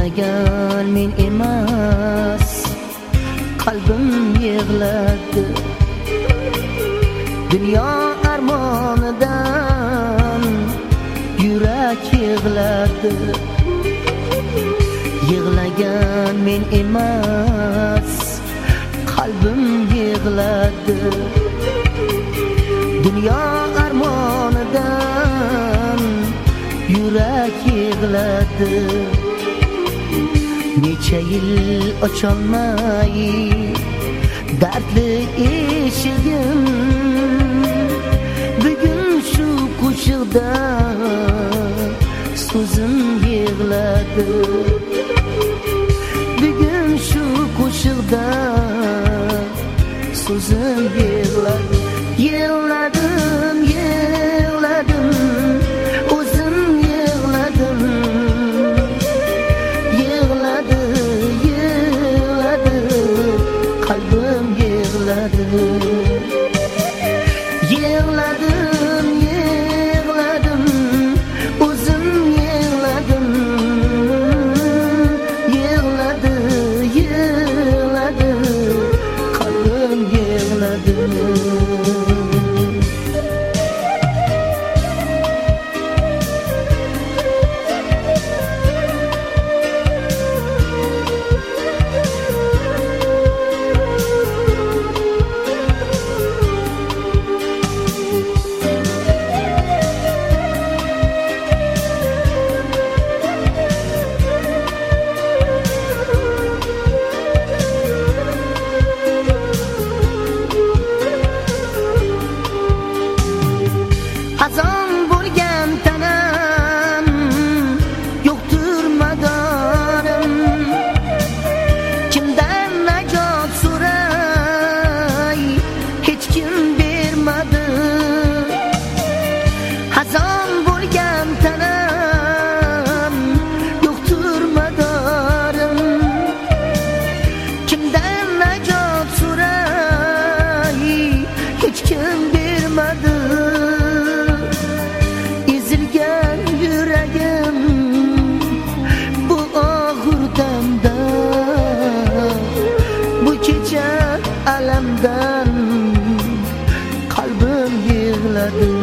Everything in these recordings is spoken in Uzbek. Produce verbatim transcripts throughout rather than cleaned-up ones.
yig'lagan men emas, qalbim yig'ladi. Dunyo armonidan yurak yig'ladi. Yig'lagan men emas, qalbim yig'ladi. Dunyo armonidan yurak yig'ladi. Necha yil ocholmay dardli eshigim, bugun shu qo'shiqda so'zim yig'ladi. Bugun shu qo'shiqda so'zim yig'ladi. Yig'ladim, yig'ladim, o'zim yig'ladim. Yig'ladi, yig'ladi, qalbim yig'ladi. Yig'ladim, yig'ladim, o'zim yig'ladim. Yig'ladi, yig'ladi, qalbim yig'ladi. Azon bo'lgan tanam, yo'qdir madorim. Kimdan najot so'ray, hech kim bermadi. Azon bo'lgan tanam, yo'qdir madorim. Kimdan najot so'ray, hech kim bermadi. Ezilgan yuragim bu og'ir damda, bu kecha alamdan qalbim yig'ladi.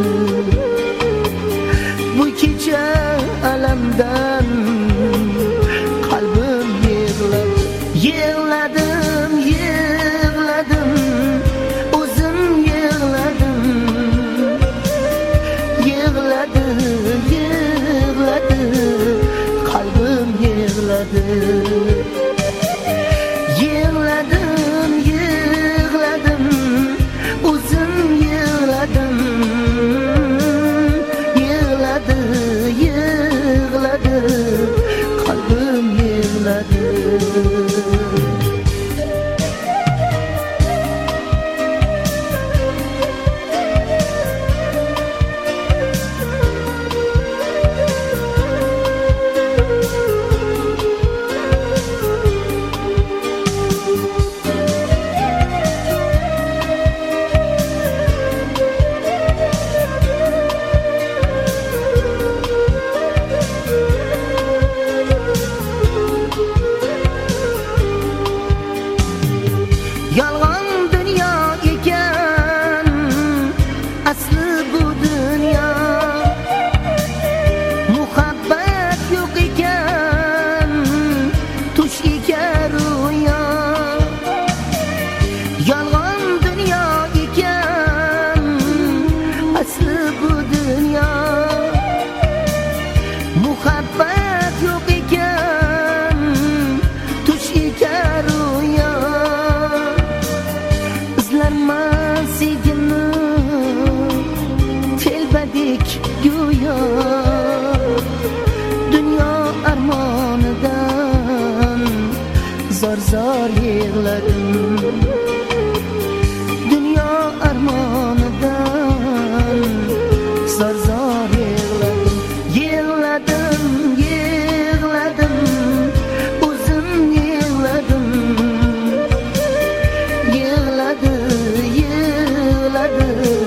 Bu kecha alamdan qalbim yig'ladi. Yig'ladim, yig'ladim, o'zim yig'ladim. Yig'ladi, yig'ladi, qalbim yig'ladi. Yig'ladim, yig'ladim, o'zim yig'ladim. Yig'ladi, yig'ladi, qalbim yig'ladi. Yolg'on dunyo ekan, asli bu dunyo. Muhabbat yo'q ekan, tush ekan ro'yo. Yolg'on dunyo ekan, asli bu dunyo. Muhabbat yo'q ekan, tush ekan ro'yo. Izlarman sevgini telbadik go'yo. Dunyo armonidan zor zor yig'ladim. Dunyo armonidan zor zor yig'ladim. Yig'ladim, yig'ladim, o'zim yig'ladim. Yig'ladi, yig'ladi,